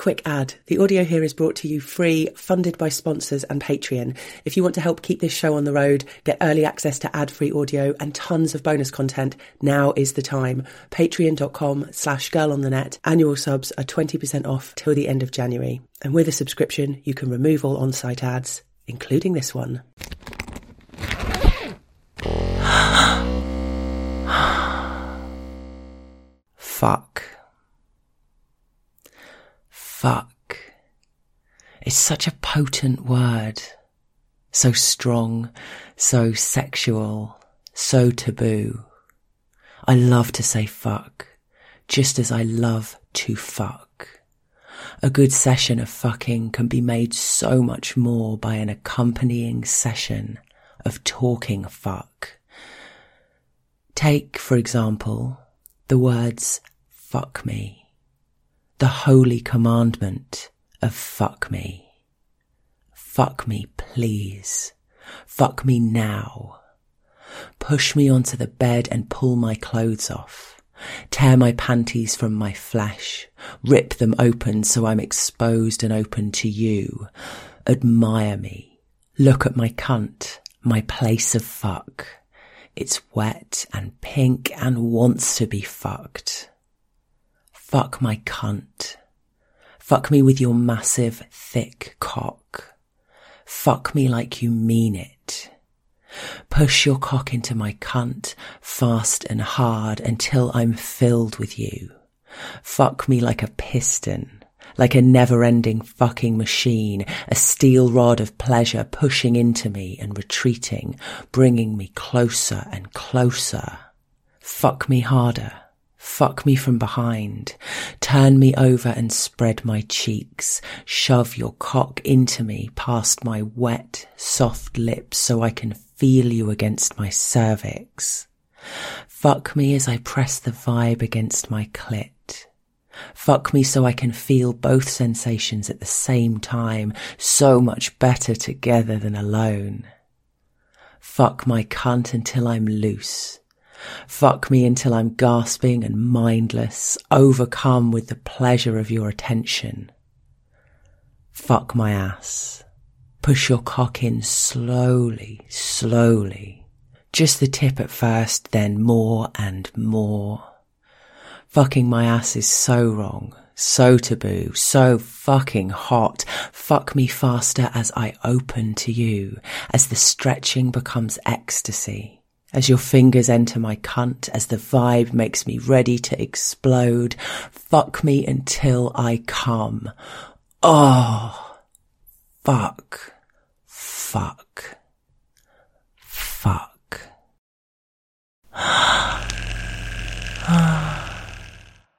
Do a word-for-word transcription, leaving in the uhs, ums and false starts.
Quick ad. The audio here is brought to you free, funded by sponsors and Patreon. If you want to help keep this show on the road, get early access to ad-free audio and tons of bonus content, now is the time. Patreon.com slash girl on the net. Annual subs are twenty percent off till the end of January. And with a subscription, you can remove all on-site ads, including this one. Fuck. Fuck. It's such a potent word. So strong, so sexual, so taboo. I love to say fuck, just as I love to fuck. A good session of fucking can be made so much more by an accompanying session of talking fuck. Take, for example, the words fuck me. The holy commandment of fuck me. Fuck me, please. Fuck me now. Push me onto the bed and pull my clothes off. Tear my panties from my flesh. Rip them open so I'm exposed and open to you. Admire me. Look at my cunt, my place of fuck. It's wet and pink and wants to be fucked. Fuck my cunt. Fuck me with your massive, thick cock. Fuck me like you mean it. Push your cock into my cunt, fast and hard, until I'm filled with you. Fuck me like a piston, like a never-ending fucking machine, a steel rod of pleasure pushing into me and retreating, bringing me closer and closer. Fuck me harder. Fuck me from behind. Turn me over and spread my cheeks. Shove your cock into me past my wet, soft lips so I can feel you against my cervix. Fuck me as I press the vibe against my clit. Fuck me so I can feel both sensations at the same time, so much better together than alone. Fuck my cunt until I'm loose. Fuck me until I'm gasping and mindless, overcome with the pleasure of your attention. Fuck my ass. Push your cock in slowly, slowly. Just the tip at first, then more and more. Fucking my ass is so wrong, so taboo, so fucking hot. Fuck me faster as I open to you, as the stretching becomes ecstasy. As your fingers enter my cunt, as the vibe makes me ready to explode. Fuck me until I come. Oh, fuck, fuck.